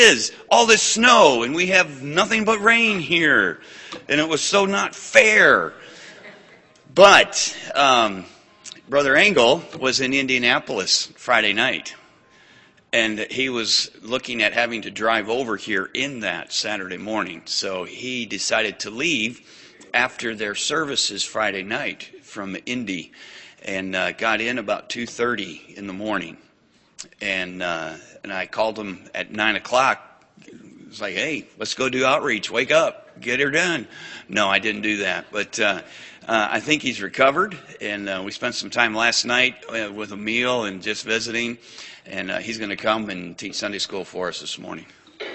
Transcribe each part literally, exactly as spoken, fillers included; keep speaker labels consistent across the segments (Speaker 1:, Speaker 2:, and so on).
Speaker 1: is all this snow and we have nothing but rain here, and it was so not fair. But um, Brother Engel was in Indianapolis Friday night, and he was looking at having to drive over here in that Saturday morning. So he decided to leave after their services Friday night from Indy, and uh, got in about two thirty in the morning. And uh, and I called him at nine o'clock. It was like, hey, let's go do outreach. Wake up. Get her done. No, I didn't do that. But uh, uh, I think he's recovered. And uh, we spent some time last night uh, with a meal and just visiting. And uh, he's going to come and teach Sunday school for us this morning.
Speaker 2: Thank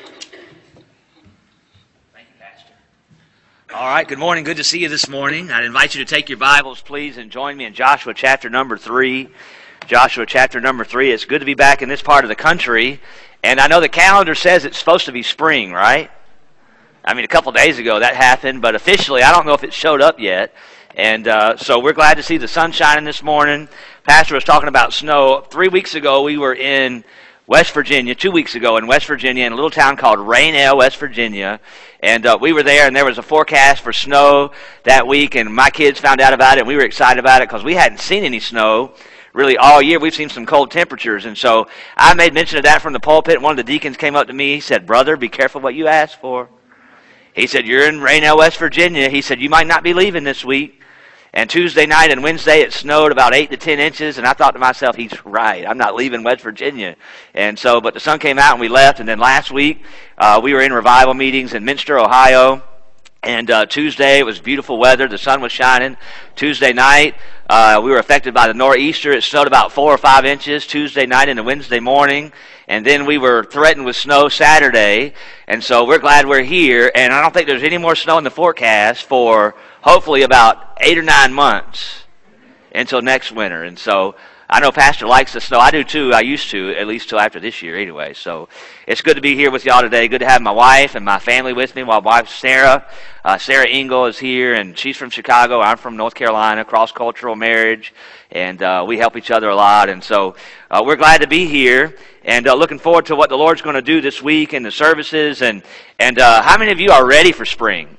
Speaker 2: you, Pastor. All right, good morning. Good to see you this morning. I'd invite you to take your Bibles, please, and join me in Joshua chapter number three. Joshua chapter number three. It's good to be back in this part of the country. And I know the calendar says it's supposed to be spring, right? I mean, a couple days ago that happened, but officially I don't know if it showed up yet. And uh, so we're glad to see the sun shining this morning. Pastor was talking about snow. Three weeks ago we were in West Virginia, two weeks ago in West Virginia, in a little town called Raynell, West Virginia. And uh, we were there, and there was a forecast for snow that week, and my kids found out about it, and we were excited about it because we hadn't seen any snow really all year. We've seen some cold temperatures. And so I made mention of that from the pulpit, and one of the deacons came up to me. He said, "Brother, be careful what you ask for." He said, "You're in Raynell, West Virginia." He said, "You might not be leaving this week." And Tuesday night and Wednesday it snowed about eight to ten inches, and I thought to myself, he's right. I'm not leaving West Virginia. And so, but the sun came out and we left. And then last week uh, we were in revival meetings in Minster, Ohio. And uh, Tuesday, it was beautiful weather. The sun was shining. Tuesday night, uh, we were affected by the nor'easter. It snowed about four or five inches Tuesday night into Wednesday morning. And then we were threatened with snow Saturday. And so we're glad we're here. And I don't think there's any more snow in the forecast for hopefully about eight or nine months until next winter. And so I know Pastor likes the snow. I do too. I used to, at least till after this year anyway. So it's good to be here with y'all today. Good to have my wife and my family with me. My wife, Sarah. Uh, Sarah Engel is here, and she's from Chicago. I'm from North Carolina, cross-cultural marriage. And uh, we help each other a lot. And so uh, we're glad to be here and uh, looking forward to what the Lord's going to do this week in the services. And, and uh, how many of you are ready for spring?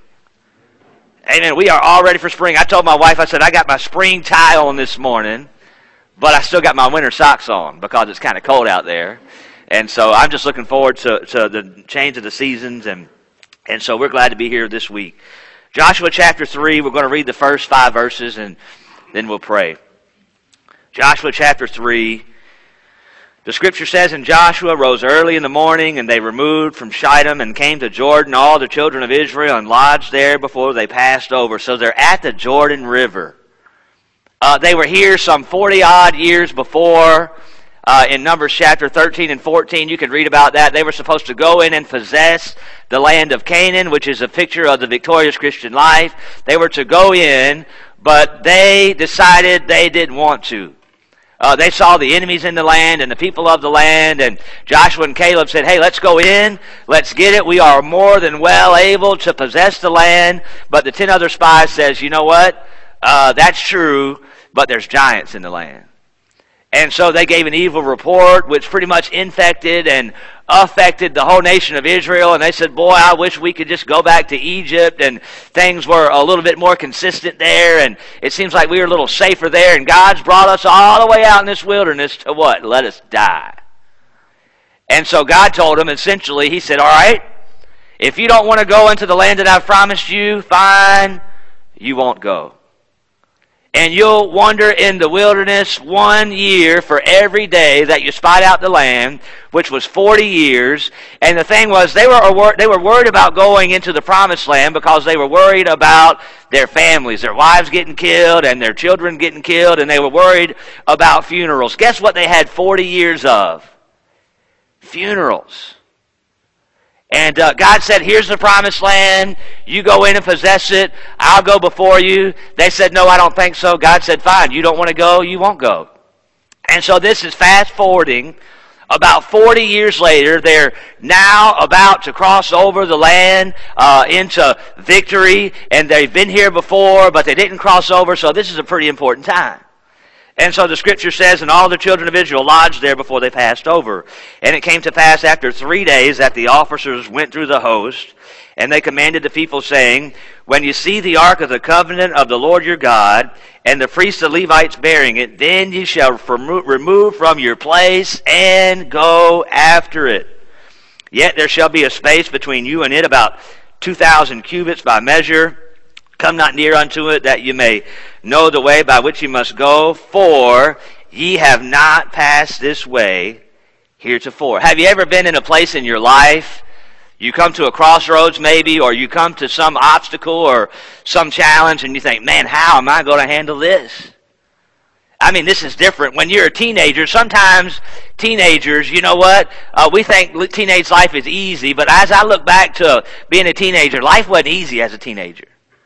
Speaker 2: Amen. We are all ready for spring. I told my wife, I said, I got my spring tie on this morning, but I still got my winter socks on because it's kind of cold out there. And so I'm just looking forward to, to the change of the seasons. And, and so we're glad to be here this week. Joshua chapter three, we're going to read the first five verses and then we'll pray. Joshua chapter three. The scripture says, "And Joshua rose early in the morning, and they removed from Shittim and came to Jordan, all the children of Israel, and lodged there before they passed over." So they're at the Jordan River. Uh, they were here some forty-odd years before. Uh, in Numbers chapter thirteen and fourteen, you can read about that. They were supposed to go in and possess the land of Canaan, which is a picture of the victorious Christian life. They were to go in, but they decided they didn't want to. Uh, they saw the enemies in the land and the people of the land, and Joshua and Caleb said, "Hey, let's go in, let's get it. We are more than well able to possess the land." But the ten other spies says, "You know what? Uh, that's true, but there's giants in the land." And so they gave an evil report, which pretty much infected and affected the whole nation of Israel. And they said, "Boy, I wish we could just go back to Egypt and things were a little bit more consistent there. And it seems like we were a little safer there. And God's brought us all the way out in this wilderness to what? Let us die." And so God told them, essentially, he said, "All right, if you don't want to go into the land that I've promised you, fine, you won't go. And you'll wander in the wilderness one year for every day that you spied out the land," which was forty years. And the thing was, they were they were worried about going into the promised land because they were worried about their families, their wives getting killed and their children getting killed, and they were worried about funerals. Guess what they had forty years of? Funerals. And uh, God said, "Here's the promised land. You go in and possess it. I'll go before you." They said, "No, I don't think so." God said, "Fine. You don't want to go, you won't go." And so this is fast forwarding. About forty years later, they're now about to cross over the land uh, into victory. And they've been here before, but they didn't cross over. So this is a pretty important time. And so the scripture says, and all the children of Israel lodged there before they passed over. And it came to pass after three days that the officers went through the host, and they commanded the people, saying, when you see the ark of the covenant of the Lord your God, and the priests the Levites bearing it, then ye shall remove from your place and go after it. Yet there shall be a space between you and it about two thousand cubits by measure. Come not near unto it, that you may know the way by which you must go, for ye have not passed this way heretofore. Have you ever been in a place in your life, you come to a crossroads maybe, or you come to some obstacle or some challenge, and you think, man, how am I going to handle this? I mean, this is different. When you're a teenager, sometimes teenagers, you know what? Uh, we think teenage life is easy, but as I look back to being a teenager, life wasn't easy as a teenager.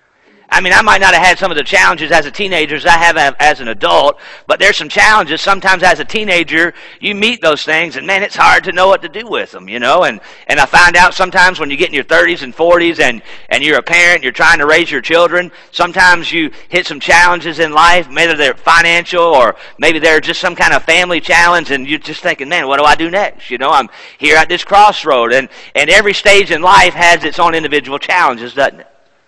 Speaker 2: I mean, I might not have had some of the challenges as a teenager as I have as an adult, but there's some challenges. Sometimes as a teenager, you meet those things, and man, it's hard to know what to do with them, you know. And and I find out sometimes when you get in your thirties and forties and, and you're a parent, you're trying to raise your children, sometimes you hit some challenges in life, maybe they're financial or maybe they're just some kind of family challenge, and you're just thinking, man, what do I do next? You know, I'm here at this crossroad, and, and every stage in life has its own individual challenges, doesn't it?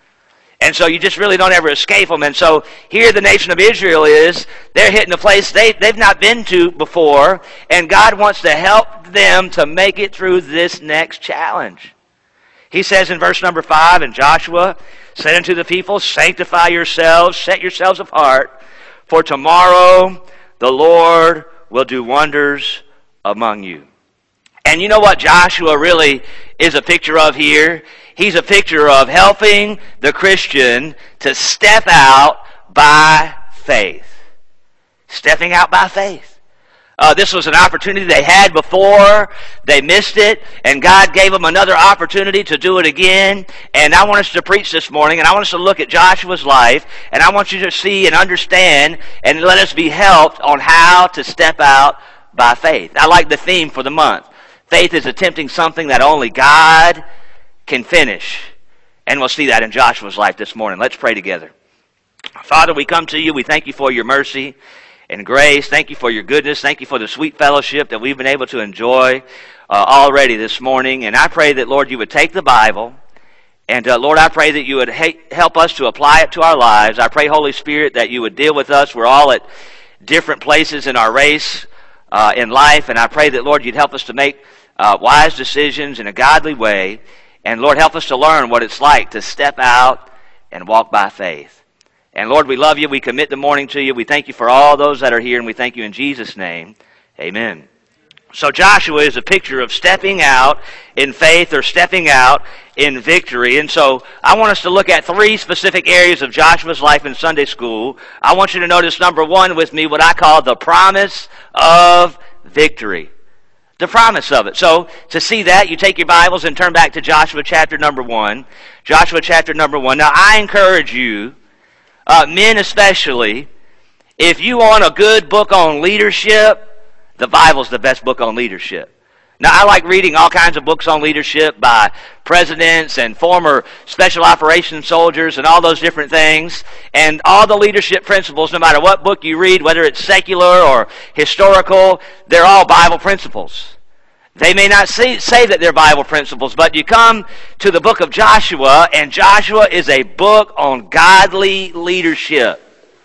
Speaker 2: And so you just really don't ever escape them. And so here the nation of Israel is, they're hitting a place they, they've not been to before, and God wants to help them to make it through this next challenge. He says in verse number five, and Joshua said unto the people, sanctify yourselves, set yourselves apart, for tomorrow the Lord will do wonders among you. And you know what Joshua really is a picture of here? He's a picture of helping the Christian to step out by faith. Stepping out by faith. Uh, this was an opportunity they had before. They missed it, and God gave them another opportunity to do it again. And I want us to preach this morning, and I want us to look at Joshua's life, and I want you to see and understand, and let us be helped on how to step out by faith. I like the theme for the month. Faith is attempting something that only God can finish. And we'll see that in Joshua's life this morning. Let's pray together. Father, we come to you. We thank you for your mercy and grace. Thank you for your goodness. Thank you for the sweet fellowship that we've been able to enjoy uh, already this morning. And I pray that, Lord, you would take the Bible. And, uh, Lord, I pray that you would ha- help us to apply it to our lives. I pray, Holy Spirit, that you would deal with us. We're all at different places in our race uh, in life. And I pray that, Lord, you'd help us to make uh, wise decisions in a godly way. And Lord, help us to learn what it's like to step out and walk by faith. And Lord, we love you. We commit the morning to you. We thank you for all those that are here, and we thank you in Jesus' name. Amen. So Joshua is a picture of stepping out in faith or stepping out in victory. And so I want us to look at three specific areas of Joshua's life in Sunday school. I want you to notice, number one with me, what I call the promise of victory. The promise of it. So, to see that, you take your Bibles and turn back to Joshua chapter number one. Joshua chapter number one. Now, I encourage you, uh, men especially, if you want a good book on leadership, the Bible's the best book on leadership. Now, I like reading all kinds of books on leadership by presidents and former special operations soldiers and all those different things. And all the leadership principles, no matter what book you read, whether it's secular or historical, they're all Bible principles. They may not say, say that they're Bible principles, but you come to the book of Joshua, and Joshua is a book on godly leadership.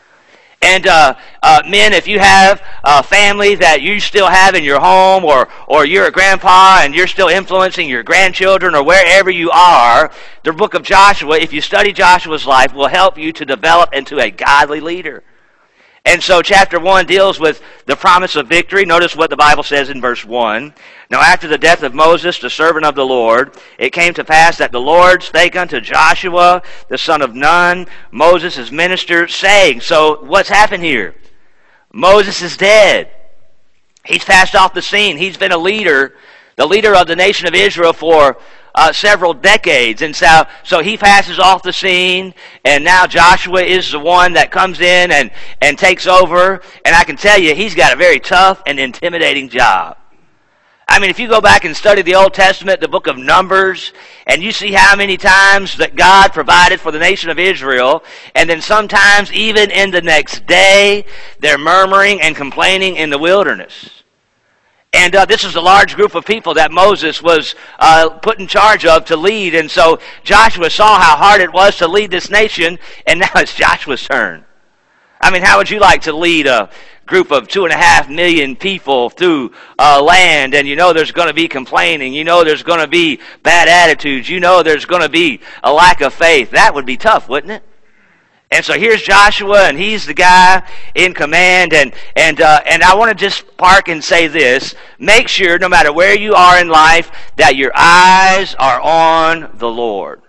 Speaker 2: And uh, uh, men, if you have a family that you still have in your home, or or you're a grandpa and you're still influencing your grandchildren or wherever you are, the book of Joshua, if you study Joshua's life, will help you to develop into a godly leader. And so chapter one deals with the promise of victory. Notice what the Bible says in verse one. Now after the death of Moses, the servant of the Lord, it came to pass that the Lord spake unto Joshua, the son of Nun, Moses' minister, saying, so what's happened here? Moses is dead. He's passed off the scene. He's been a leader, the leader of the nation of Israel for Uh, several decades. And so, so he passes off the scene, and now Joshua is the one that comes in and, and takes over. And I can tell you, he's got a very tough and intimidating job. I mean, if you go back and study the Old Testament, the book of Numbers, and you see how many times that God provided for the nation of Israel, and then sometimes even in the next day, they're murmuring and complaining in the wilderness. And uh, this is a large group of people that Moses was uh, put in charge of to lead. And so Joshua saw how hard it was to lead this nation, and now it's Joshua's turn. I mean, how would you like to lead a group of two and a half million people through uh, land, and you know there's going to be complaining, you know there's going to be bad attitudes, you know there's going to be a lack of faith? That would be tough, wouldn't it? And so here's Joshua, and he's the guy in command, and and uh, and I want to just park and say this: make sure, no matter where you are in life, that your eyes are on the Lord,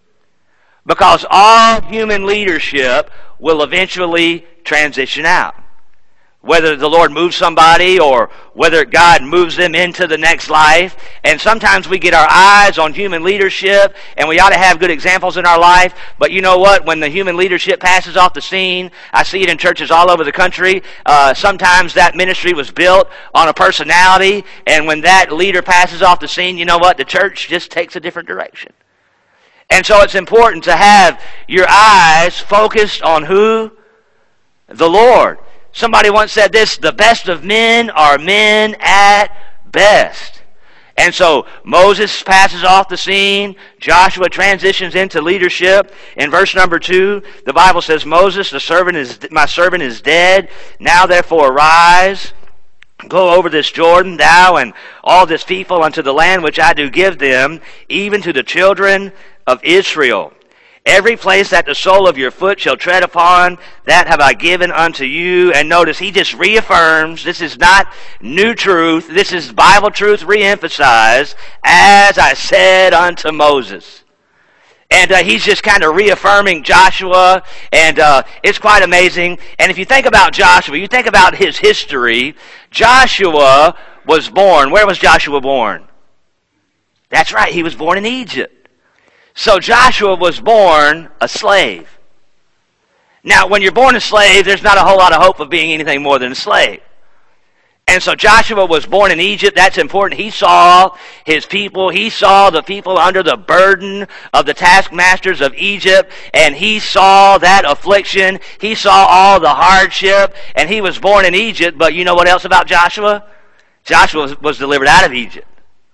Speaker 2: because all human leadership will eventually transition out. Whether the Lord moves somebody or whether God moves them into the next life. And sometimes we get our eyes on human leadership, and we ought to have good examples in our life. But you know what? When the human leadership passes off the scene, I see it in churches all over the country. Uh, sometimes that ministry was built on a personality, and when that leader passes off the scene, you know what? The church just takes a different direction. And so it's important to have your eyes focused on who? The Lord. Somebody once said this: the best of men are men at best. And so Moses passes off the scene. Joshua transitions into leadership. In verse number two, the Bible says, Moses, the servant is my servant is dead. Now therefore arise, go over this Jordan, thou and all this people, unto the land which I do give them, even to the children of Israel. Every place that the sole of your foot shall tread upon, that have I given unto you. And notice, he just reaffirms, this is not new truth, this is Bible truth reemphasized, as I said unto Moses. And uh, he's just kind of reaffirming Joshua, and uh, it's quite amazing. And if you think about Joshua, you think about his history, Joshua was born, where was Joshua born? That's right, he was born in Egypt. So Joshua was born a slave. Now, when you're born a slave, there's not a whole lot of hope of being anything more than a slave. And so Joshua was born in Egypt. That's important. He saw his people. He saw the people under the burden of the taskmasters of Egypt. And he saw that affliction. He saw all the hardship. And he was born in Egypt. But you know what else about Joshua? Joshua was, was delivered out of Egypt.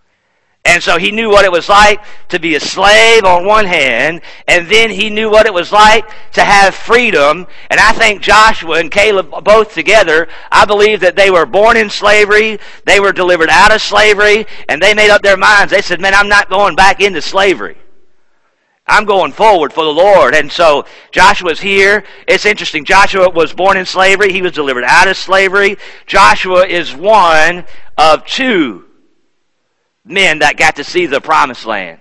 Speaker 2: And so he knew what it was like to be a slave on one hand, and then he knew what it was like to have freedom. And I think Joshua and Caleb both together, I believe that they were born in slavery, they were delivered out of slavery, and they made up their minds. They said, man, I'm not going back into slavery. I'm going forward for the Lord. And so Joshua's here. It's interesting. Joshua was born in slavery. He was delivered out of slavery. Joshua is one of two men that got to see the promised land.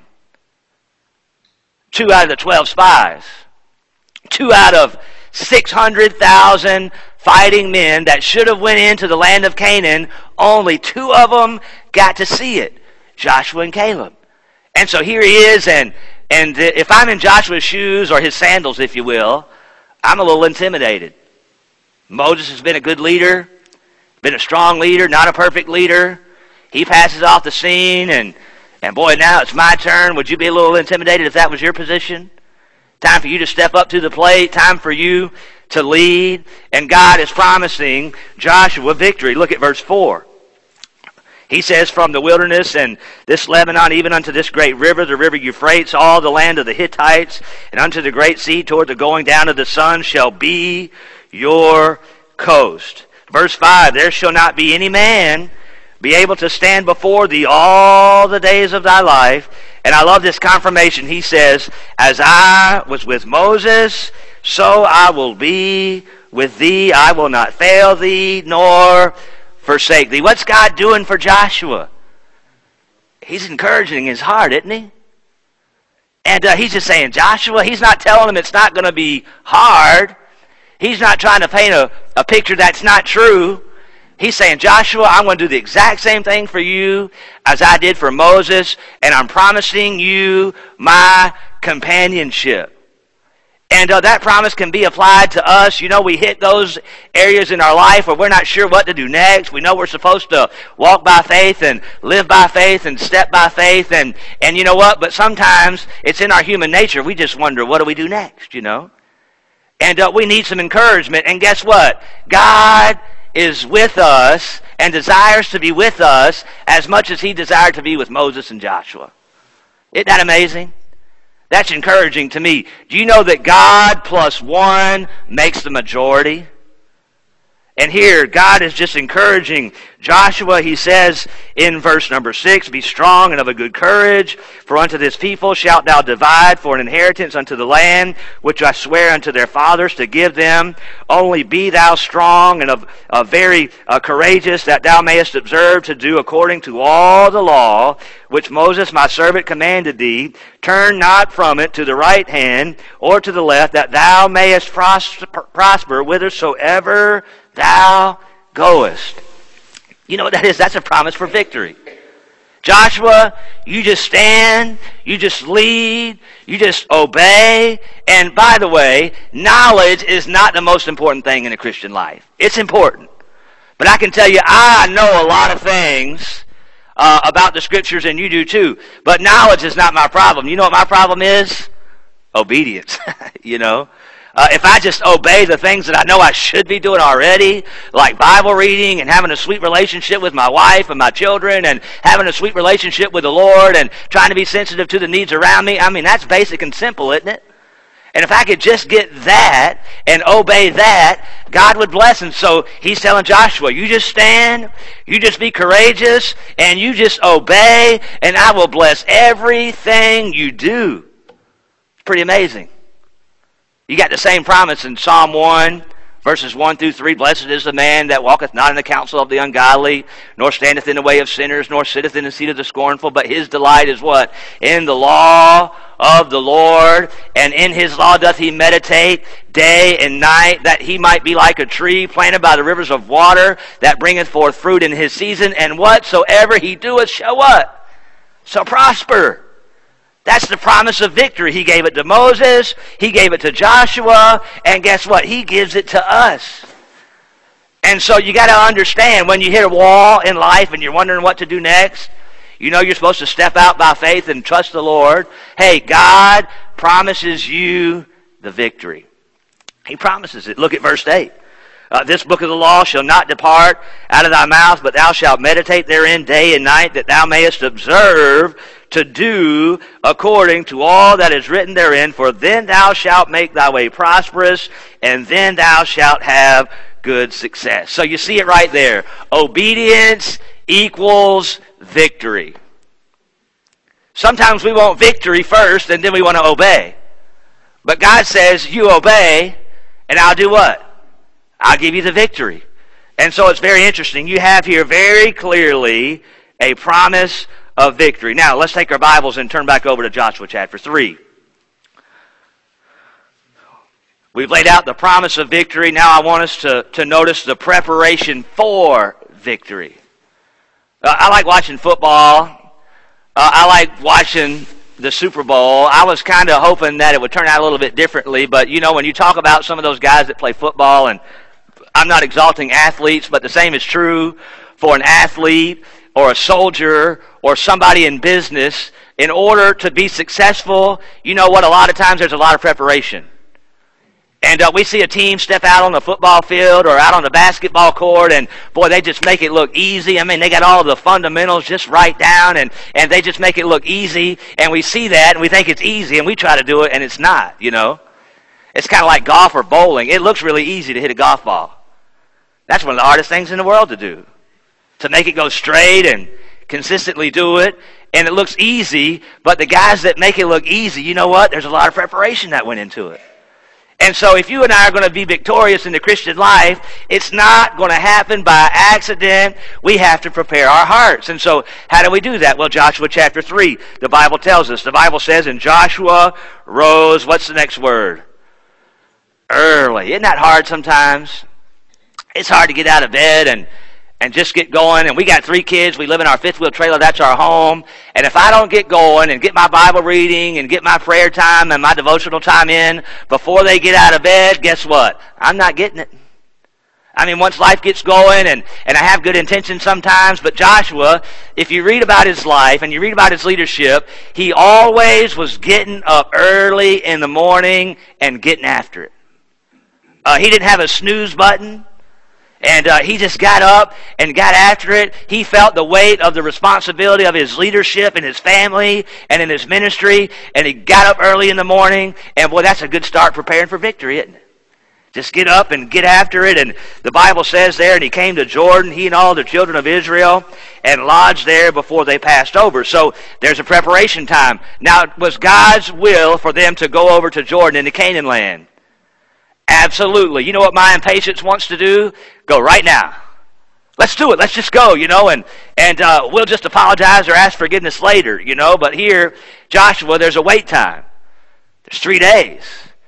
Speaker 2: Two out of the twelve spies. Two out of six hundred thousand fighting men that should have went into the land of Canaan. Only two of them got to see it. Joshua and Caleb. And so here he is, and, and if I'm in Joshua's shoes, or his sandals, if you will, I'm a little intimidated. Moses has been a good leader, been a strong leader, not a perfect leader. He passes off the scene, and, and boy, now it's my turn. Would you be a little intimidated if that was your position? Time for you to step up to the plate. Time for you to lead. And God is promising Joshua victory. Look at verse four. He says, from the wilderness and this Lebanon, even unto this great river, the river Euphrates, all the land of the Hittites, and unto the great sea toward the going down of the sun shall be your coast. Verse five, there shall not be any man be able to stand before thee all the days of thy life. And I love this confirmation. He says, as I was with Moses, so I will be with thee. I will not fail thee, nor forsake thee. What's God doing for Joshua? He's encouraging his heart, isn't he? And uh, he's just saying, Joshua, he's not telling him it's not going to be hard. He's not trying to paint a, a picture that's not true. He's saying, Joshua, I'm going to do the exact same thing for you as I did for Moses, and I'm promising you my companionship. And uh, that promise can be applied to us. You know, we hit those areas in our life where we're not sure what to do next. We know we're supposed to walk by faith and live by faith and step by faith. And, and you know what? But sometimes it's in our human nature. We just wonder, what do we do next, you know? And uh, we need some encouragement. And guess what? God is with us and desires to be with us as much as he desired to be with Moses and Joshua. Isn't that amazing? That's encouraging to me. Do you know that God plus one makes the majority? And here, God is just encouraging Joshua. He says in verse number six, "Be strong and of a good courage, for unto this people shalt thou divide for an inheritance unto the land, which I swear unto their fathers to give them. Only be thou strong and of uh, very uh, courageous, that thou mayest observe to do according to all the law, which Moses my servant commanded thee. Turn not from it to the right hand or to the left, that thou mayest prosper, prosper whithersoever thou goest." You know what that is? That's a promise for victory. Joshua, you just stand, you just lead, you just obey. And by the way, knowledge is not the most important thing in a Christian life. It's important. But I can tell you, I know a lot of things uh, about the Scriptures, and you do too. But knowledge is not my problem. You know what my problem is? Obedience, you know. Uh, if I just obey the things that I know I should be doing already, like Bible reading and having a sweet relationship with my wife and my children and having a sweet relationship with the Lord and trying to be sensitive to the needs around me, I mean, that's basic and simple, isn't it? And if I could just get that and obey that, God would bless. And so he's telling Joshua, you just stand, you just be courageous, and you just obey, and I will bless everything you do. It's pretty amazing. You got the same promise in Psalm one, verses one through three. "Blessed is the man that walketh not in the counsel of the ungodly, nor standeth in the way of sinners, nor sitteth in the seat of the scornful. But his delight is" what? "In the law of the Lord, and in his law doth he meditate day and night, that he might be like a tree planted by the rivers of water, that bringeth forth fruit in his season. And whatsoever he doeth shall" what? "Shall prosper." That's the promise of victory. He gave it to Moses. He gave it to Joshua. And guess what? He gives it to us. And so you got to understand, when you hit a wall in life and you're wondering what to do next, you know you're supposed to step out by faith and trust the Lord. Hey, God promises you the victory. He promises it. Look at verse eight. Uh, "This book of the law shall not depart out of thy mouth, but thou shalt meditate therein day and night, that thou mayest observe to do according to all that is written therein. For then thou shalt make thy way prosperous, and then thou shalt have good success." So you see it right there. Obedience equals victory. Sometimes we want victory first, and then we want to obey. But God says, you obey, and I'll do what? I'll give you the victory. And so it's very interesting. You have here very clearly a promise of victory. Now, let's take our Bibles and turn back over to Joshua chapter three. We've laid out the promise of victory. Now I want us to, to notice the preparation for victory. Uh, I like watching football. Uh, I like watching the Super Bowl. I was kind of hoping that it would turn out a little bit differently, but you know, when you talk about some of those guys that play football, and I'm not exalting athletes, but the same is true for an athlete or a soldier or somebody in business. In order to be successful, you know what, a lot of times there's a lot of preparation. And uh, we see a team step out on the football field or out on the basketball court, and boy, they just make it look easy. I mean, they got all of the fundamentals just right down, and, and they just make it look easy. And we see that, and we think it's easy, and we try to do it, and it's not, you know. It's kind of like golf or bowling. It looks really easy to hit a golf ball. That's one of the hardest things in the world to do, to make it go straight and consistently do it. And it looks easy, but the guys that make it look easy, you know what? There's a lot of preparation that went into it. And so if you and I are going to be victorious in the Christian life, it's not going to happen by accident. We have to prepare our hearts. And so how do we do that? Well, Joshua chapter three, the Bible tells us. The Bible says, and Joshua rose, what's the next word? Early. Isn't that hard sometimes? It's hard to get out of bed and and just get going. And we got three kids. We live in our fifth-wheel trailer. That's our home. And if I don't get going and get my Bible reading and get my prayer time and my devotional time in before they get out of bed, guess what? I'm not getting it. I mean, once life gets going, and, and I have good intentions sometimes, but Joshua, if you read about his life and you read about his leadership, he always was getting up early in the morning and getting after it. Uh, he didn't have a snooze button. And uh, he just got up and got after it. He felt the weight of the responsibility of his leadership in his family and in his ministry. And he got up early in the morning. And boy, that's a good start preparing for victory, isn't it? Just get up and get after it. And the Bible says there, and he came to Jordan, he and all the children of Israel, and lodged there before they passed over. So there's a preparation time. Now, it was God's will for them to go over to Jordan into Canaan land. Absolutely. You know what my impatience wants to do? Go right now. Let's do it. Let's just go, you know, and, and uh, we'll just apologize or ask forgiveness later, you know. But here, Joshua, there's a wait time. There's three days.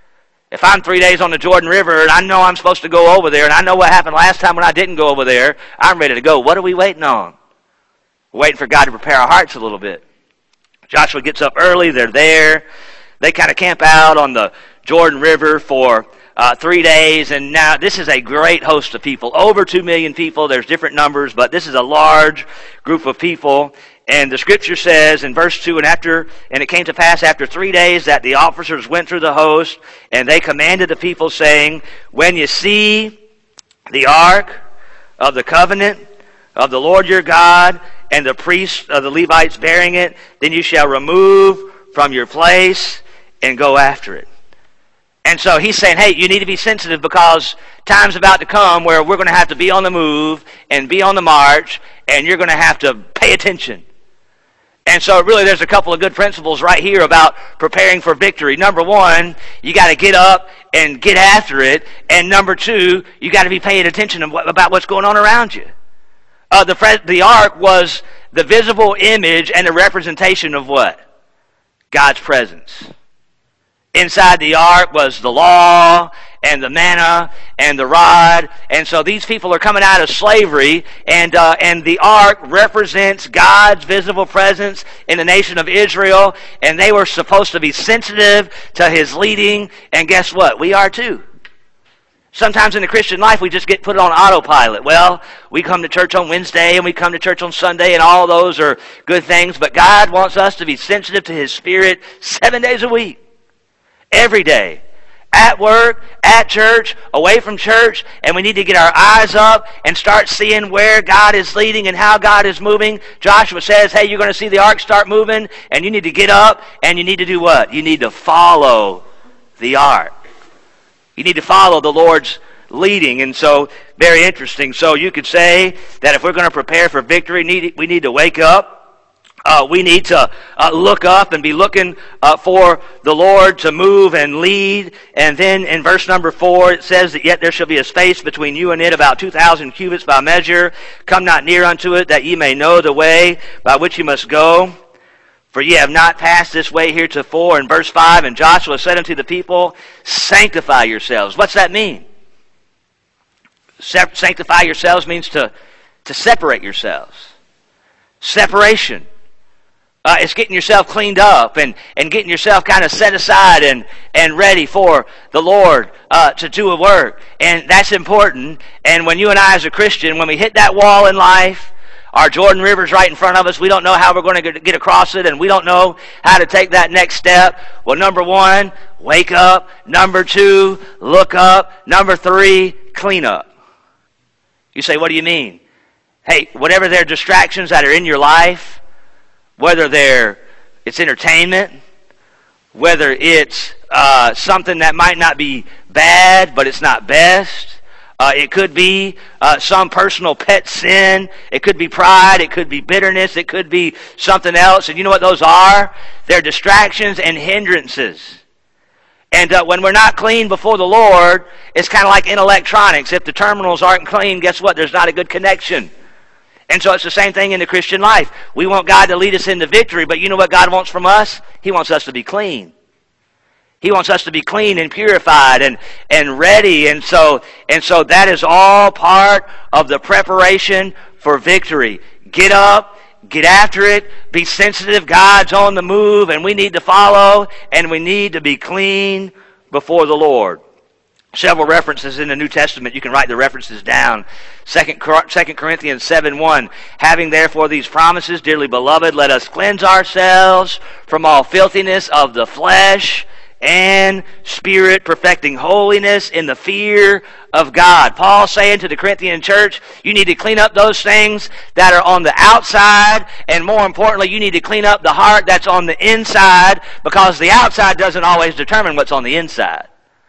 Speaker 2: If I'm three days on the Jordan River and I know I'm supposed to go over there and I know what happened last time when I didn't go over there, I'm ready to go. What are we waiting on? We're waiting for God to prepare our hearts a little bit. Joshua gets up early. They're there. They kind of camp out on the Jordan River for Uh, three days, and now this is a great host of people. Over two million people. There's different numbers, but this is a large group of people. And the scripture says in verse two, and after, and it came to pass after three days that the officers went through the host, and they commanded the people, saying, when you see the ark of the covenant of the Lord your God, and the priests of the Levites bearing it, then you shall remove from your place and go after it. And so he's saying, hey, you need to be sensitive because time's about to come where we're going to have to be on the move and be on the march, and you're going to have to pay attention. And so really there's a couple of good principles right here about preparing for victory. Number one, you got to get up and get after it. And number two, you got to be paying attention about what's going on around you. Uh, the, the ark was the visible image and the representation of what? God's presence. Inside the ark was the law and the manna and the rod. And so these people are coming out of slavery, and uh, and the ark represents God's visible presence in the nation of Israel, and they were supposed to be sensitive to his leading, and guess what? We are too. Sometimes in the Christian life, we just get put on autopilot. Well, we come to church on Wednesday, and we come to church on Sunday, and all those are good things, but God wants us to be sensitive to his Spirit seven days a week. Every day. At work, at church, away from church, and we need to get our eyes up and start seeing where God is leading and how God is moving. Joshua says, hey, you're going to see the ark start moving, and you need to get up, and you need to do what? You need to follow the ark. You need to follow the Lord's leading, and so, very interesting. So you could say that if we're going to prepare for victory, we need to wake up. Uh, we need to uh, look up and be looking uh, for the Lord to move and lead. And then in verse number four, it says that yet there shall be a space between you and it about two thousand cubits by measure. Come not near unto it, that ye may know the way by which you must go. For ye have not passed this way heretofore. In verse five, and Joshua said unto the people, sanctify yourselves. What's that mean? Se- sanctify yourselves means to, to separate yourselves. Separation. Uh, it's getting yourself cleaned up and, and getting yourself kind of set aside and, and ready for the Lord uh, to do a work. And that's important. And when you and I as a Christian, when we hit that wall in life, our Jordan River's right in front of us, we don't know how we're going to get across it, and we don't know how to take that next step. Well, number one, wake up. Number two, look up. Number three, clean up. You say, what do you mean? Hey, whatever their distractions that are in your life, whether they're it's entertainment, whether it's uh, something that might not be bad, but it's not best. Uh, it could be uh, some personal pet sin. It could be pride. It could be bitterness. It could be something else. And you know what those are? They're distractions and hindrances. And uh, when we're not clean before the Lord, it's kind of like in electronics. If the terminals aren't clean, guess what? There's not a good connection. And so it's the same thing in the Christian life. We want God to lead us into victory, but you know what God wants from us? He wants us to be clean. He wants us to be clean and purified and, and ready. And so, and so that is all part of the preparation for victory. Get up, get after it, be sensitive. God's on the move, and we need to follow, and we need to be clean before the Lord. Several references in the New Testament. You can write the references down. Second Corinthians seven one. Having therefore these promises, dearly beloved, let us cleanse ourselves from all filthiness of the flesh and spirit, perfecting holiness in the fear of God. Paul saying to the Corinthian church, you need to clean up those things that are on the outside, and more importantly, you need to clean up the heart that's on the inside, because the outside doesn't always determine what's on the inside.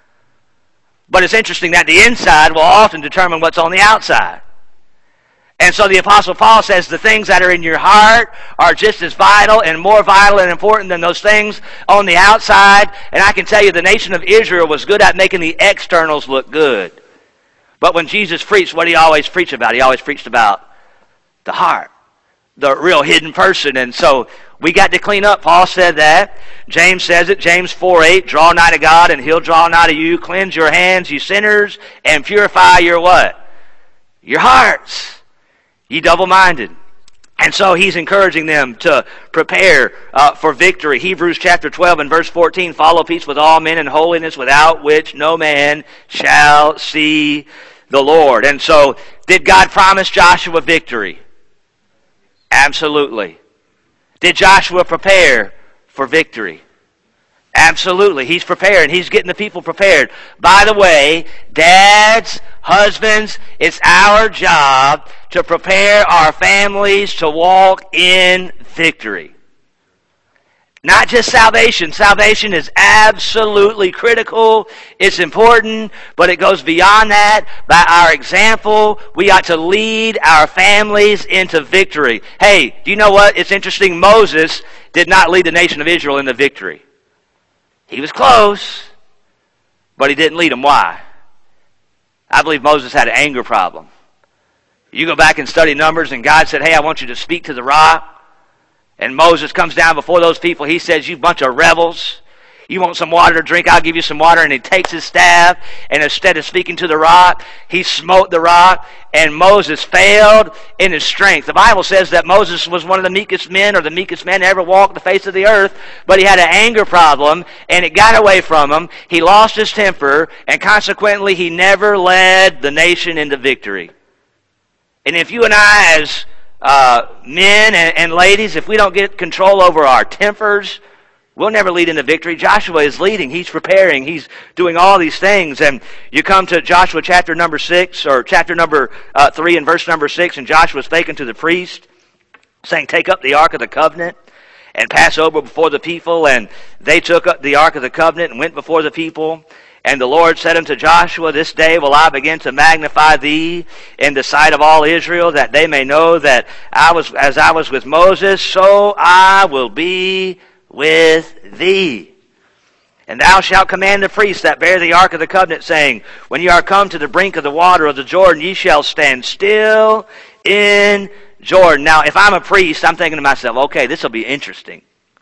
Speaker 2: But it's interesting that the inside will often determine what's on the outside. And so the Apostle Paul says the things that are in your heart are just as vital and more vital and important than those things on the outside. And I can tell you the nation of Israel was good at making the externals look good. But when Jesus preached, what did he always preach about? He always preached about the heart, the real hidden person. And so we got to clean up. Paul said that. James says it, James four eight, draw nigh to God and he'll draw nigh to you. Cleanse your hands, you sinners, and purify your what? Your hearts, ye double-minded. And so he's encouraging them to prepare uh, for victory. Hebrews chapter twelve and verse fourteen, follow peace with all men and holiness, without which no man shall see the Lord. And so did God promise Joshua victory? Absolutely. Did Joshua prepare for victory? Absolutely. He's prepared. He's getting the people prepared. By the way, dads, husbands, it's our job to prepare our families to walk in victory. Not just salvation. Salvation is absolutely critical. It's important, but it goes beyond that. By our example, we ought to lead our families into victory. Hey, do you know what? It's interesting. Moses did not lead the nation of Israel into victory. He was close, but he didn't lead them. Why? I believe Moses had an anger problem. You go back and study Numbers, and God said, hey, I want you to speak to the rock. And Moses comes down before those people. He says, you bunch of rebels. You want some water to drink? I'll give you some water. And he takes his staff, and instead of speaking to the rock, he smote the rock, and Moses failed in his strength. The Bible says that Moses was one of the meekest men, or the meekest man to ever walk the face of the earth, but he had an anger problem, and it got away from him. He lost his temper, and consequently, he never led the nation into victory. And if you and I, as uh, men and, and ladies, if we don't get control over our tempers, we'll never lead into victory. Joshua is leading. He's preparing. He's doing all these things. And you come to Joshua chapter number six, or chapter number uh, three and verse number six, and Joshua's speaking to the priest, saying, take up the ark of the covenant and pass over before the people. And they took up the ark of the covenant and went before the people. And the Lord said unto Joshua, this day will I begin to magnify thee in the sight of all Israel, that they may know that I was, as I was with Moses, so I will be with thee. And thou shalt command the priests that bear the ark of the covenant, saying, when ye are come to the brink of the water of the Jordan, ye shall stand still in Jordan. Now, if I'm a priest, I'm thinking to myself, okay, this will be interesting.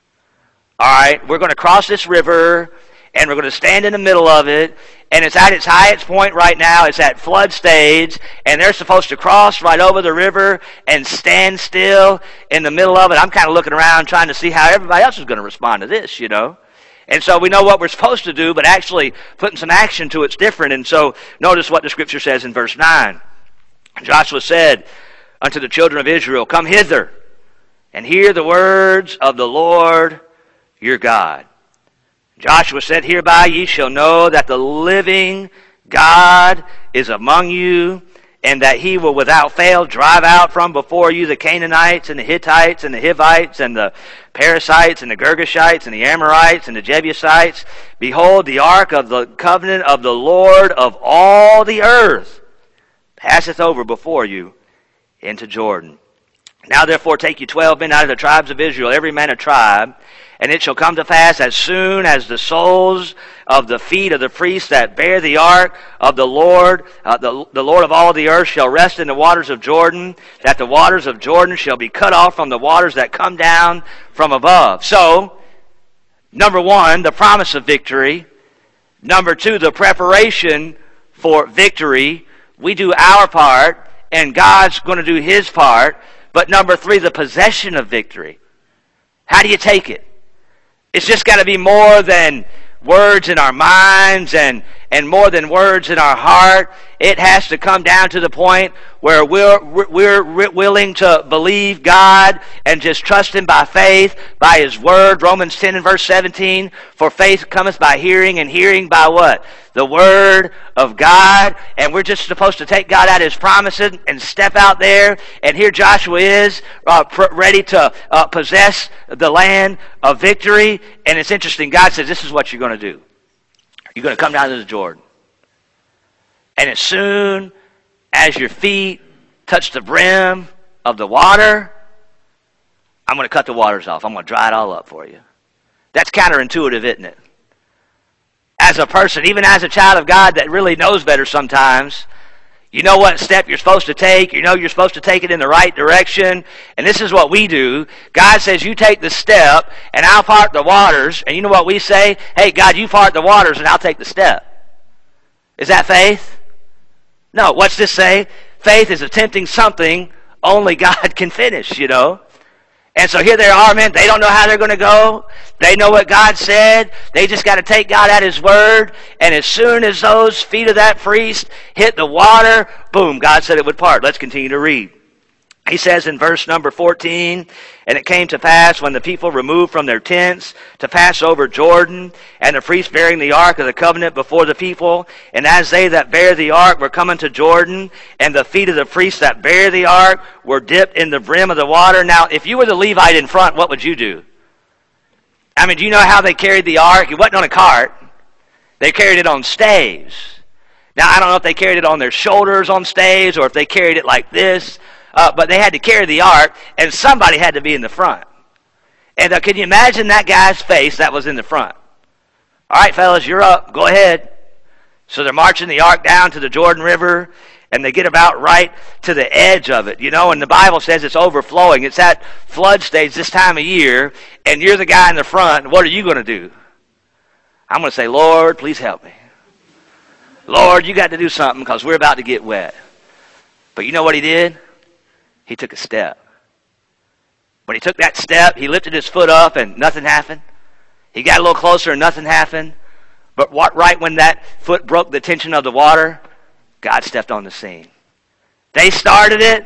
Speaker 2: All right, we're going to cross this river, and we're going to stand in the middle of it, and it's at its highest point right now. It's at flood stage, and they're supposed to cross right over the river and stand still in the middle of it. I'm kind of looking around trying to see how everybody else is going to respond to this, you know. And so we know what we're supposed to do, but actually putting some action to it's different. And so notice what the Scripture says in verse nine. Joshua said unto the children of Israel, come hither, and hear the words of the Lord your God. Joshua said, hereby ye shall know that the living God is among you, and that he will without fail drive out from before you the Canaanites and the Hittites and the Hivites and the Perizzites and the Girgashites and the Amorites and the Jebusites. Behold, the ark of the covenant of the Lord of all the earth passeth over before you into Jordan. Now therefore take you twelve men out of the tribes of Israel, every man a tribe. And it shall come to pass, as soon as the soles of the feet of the priests that bear the ark of the Lord, uh, the, the Lord of all the earth, shall rest in the waters of Jordan, that the waters of Jordan shall be cut off from the waters that come down from above. So, Number one, the promise of victory. Number two, the preparation for victory. We do our part, and God's going to do His part. But number three, the possession of victory. How do you take it? It's just got to be more than words in our minds and, and more than words in our heart. It has to come down to the point where we're, we're willing to believe God and just trust Him by faith, by His Word. Romans ten and verse seventeen, for faith cometh by hearing, and hearing by what? The Word of God. And we're just supposed to take God at His promises and step out there. And here Joshua is uh, pr- ready to uh, possess the land of victory. And it's interesting. God says, this is what you're going to do. You're going to come down to the Jordan. And as soon as your feet touch the brim of the water, I'm going to cut the waters off. I'm going to dry it all up for you. That's counterintuitive, isn't it? As a person, even as a child of God that really knows better sometimes, you know what step you're supposed to take. You know you're supposed to take it in the right direction. And this is what we do. God says, you take the step, and I'll part the waters. And you know what we say? Hey, God, you part the waters, and I'll take the step. Is that faith? No. What's this say? Faith is attempting something only God can finish, you know. And so here they are, man. They don't know how they're going to go. They know what God said. They just got to take God at His word. And as soon as those feet of that priest hit the water, boom, God said it would part. Let's continue to read. He says in verse number fourteen, and it came to pass when the people removed from their tents to pass over Jordan, and the priest bearing the ark of the covenant before the people, and as they that bear the ark were coming to Jordan, and the feet of the priests that bear the ark were dipped in the brim of the water. Now, if you were the Levite in front, what would you do? I mean, do you know how they carried the ark? It wasn't on a cart. They carried it on staves. Now, I don't know if they carried it on their shoulders on staves, or if they carried it like this. Uh, but they had to carry the ark, and somebody had to be in the front. And uh, can you imagine that guy's face that was in the front? All right, fellas, you're up. Go ahead. So they're marching the ark down to the Jordan River, and they get about right to the edge of it, you know, and the Bible says it's overflowing. It's at flood stage this time of year, and you're the guy in the front. What are you going to do? I'm going to say, Lord, please help me. Lord, you got to do something because we're about to get wet. But you know what he did? He took a step. When he took that step, he lifted his foot up and nothing happened. He got a little closer and nothing happened. But what, right when that foot broke the tension of the water, God stepped on the scene. They started it.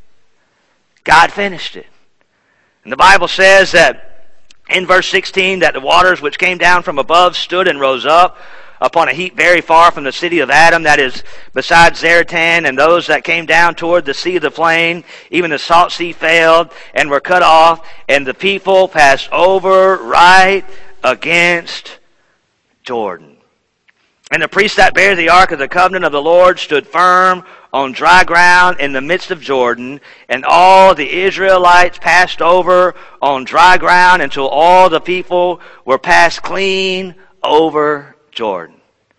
Speaker 2: God finished it. And the Bible says that in verse sixteen that the waters which came down from above stood and rose up upon a heap very far from the city of Adam, that is beside Zaratan, and those that came down toward the sea of the plain, even the salt sea failed and were cut off, and the people passed over right against Jordan. And the priests that bare the ark of the covenant of the Lord stood firm on dry ground in the midst of Jordan, and all the Israelites passed over on dry ground until all the people were passed clean over Jordan.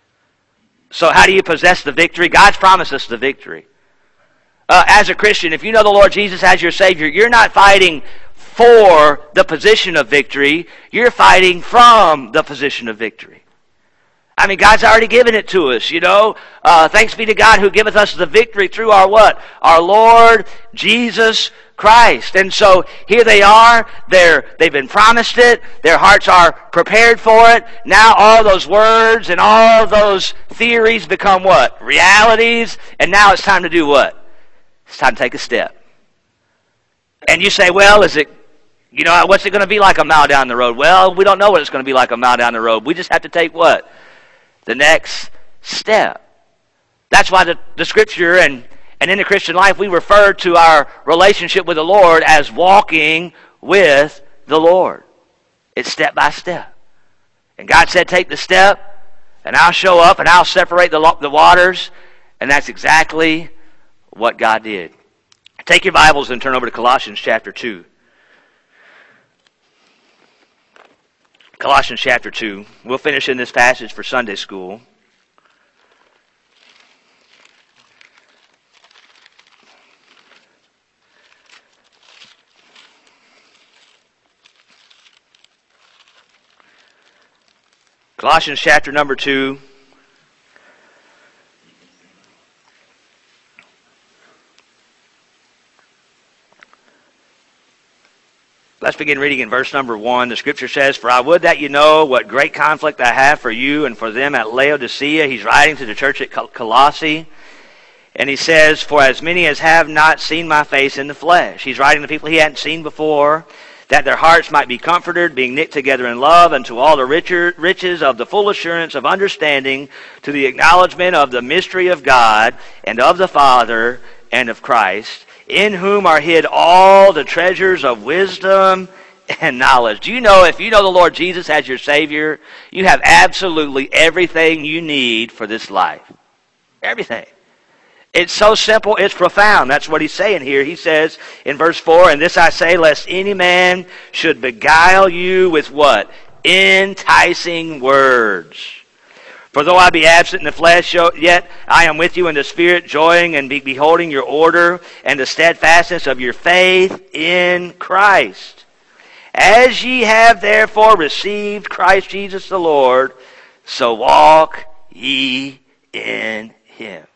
Speaker 2: So how do you possess the victory? God's promised us the victory. Uh, as a Christian, if you know the Lord Jesus as your Savior, you're not fighting for the position of victory. You're fighting from the position of victory. I mean, God's already given it to us, you know. Uh, thanks be to God who giveth us the victory through our what? Our Lord Jesus Christ. And so here they are. They're, they've been promised it. Their hearts are prepared for it. Now all those words and all those theories become what? Realities. And now it's time to do what? It's time to take a step. And you say, well, is it, you know, what's it going to be like a mile down the road? Well, we don't know what it's going to be like a mile down the road. We just have to take what? The next step. That's why the, the Scripture and, and in the Christian life we refer to our relationship with the Lord as walking with the Lord. It's step by step. And God said, take the step, and I'll show up, and I'll separate the, the waters. And that's exactly what God did. Take your Bibles and turn over to Colossians chapter two. Colossians chapter two. We'll finish in this passage for Sunday school. Colossians chapter number two. Let's begin reading in verse number one. The scripture says, "For I would that you know what great conflict I have for you and for them at Laodicea." He's writing to the church at Colossae. And he says, "For as many as have not seen my face in the flesh." He's writing to people he hadn't seen before, "that their hearts might be comforted, being knit together in love, unto all the richer, riches of the full assurance of understanding, to the acknowledgement of the mystery of God, and of the Father, and of Christ, in whom are hid all the treasures of wisdom and knowledge." Do you know, if you know the Lord Jesus as your Savior, you have absolutely everything you need for this life. Everything. It's so simple, it's profound. That's what he's saying here. He says in verse four, "And this I say, lest any man should beguile you with" what? "Enticing words. For though I be absent in the flesh, yet I am with you in the spirit, joying and be beholding your order and the steadfastness of your faith in Christ. As ye have therefore received Christ Jesus the Lord, so walk ye in him."